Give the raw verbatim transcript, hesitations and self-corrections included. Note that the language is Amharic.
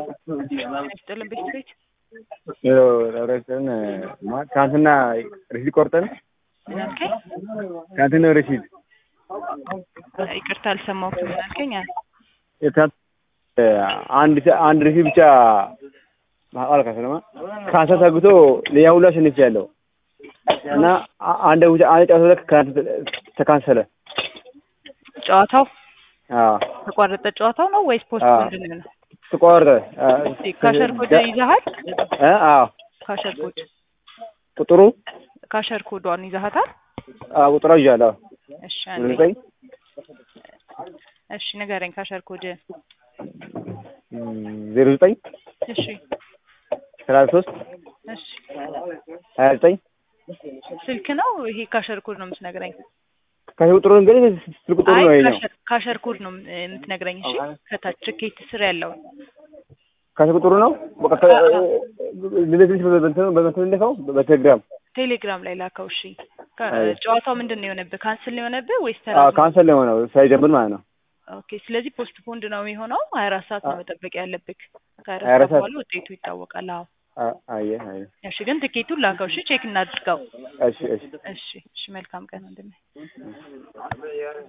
አይስጥልም ቤት ቤት ያው ረስተን ካንተና ሪሲት ቆርጠን ምን አልከኝ? ካንተና ሪሲት ይቅርታ አልሰማሁትም። ምን አልከኝ? የካንተ አንድ አንድ ሪሲት ብቻ ማቃል ካሰለማ ካንተ ታግቶ ለያውላ ሽንፍ ያለው እና አንድ ብቻ አንድ ጨዋታ ካንተ ተካንሰለ ጨዋታው አዎ ተቋረጠ ጨዋታው ነው ወይስ ፖስት ምንድነው ነው? ተቋረጠ ካሸር ኮድ ይዘሃል? አዎ ካሸር ኮድ ቁጥሩ ካሸር ኮዷን ይዘሃታል? አዎ ቁጥሩ ይዣለሁ። እሺ አንዴ እሺ ንገረኝ ካሸር ኮድ ዜሮ ዘጠኝ እሺ ሰላሳ ሶስት እሺ ሀያ ዘጠኝ ስልክ ነው ይሄ ካሸር ኮድ ነው የምትነግረኝ? ካሸር ቁጥሩ እንግዲህ ስልክ ቁጥሩ ነው ይሄኛው። ካሸር ካሸር ኮድ ነው የምትነግረኝ? እሺ ከታች ትኬት ስር ያለው ካሸር ቁጥሩ ነው። በቃ ለዚህ በእንትን በእንትን እንደው በቴሌግራም ቴሌግራም ላይ ላከው። እሺ ጨዋታው ምንድነው የሆነብህ? ካንስል ነው የሆነብህ ወይስ ተራ? አዎ ካንስል ነው የሆነው ሳይጀምር ማለት ነው። ኦኬ ስለዚህ ፖስት ፖንድ ነው የሚሆነው። ሀያ አራት ሰዓት ነው መጠበቅ ያለብህ። ከሀያ አራት ሰዓት በኋላ ውጤቱ ይታወቃል። አዎ አየ አየ እሺ ግን ትኬቱን ላከው። እሺ ቼክ እናድርገው። እሺ እሺ እሺ እሺ መልካም ቀን ወንድሜ።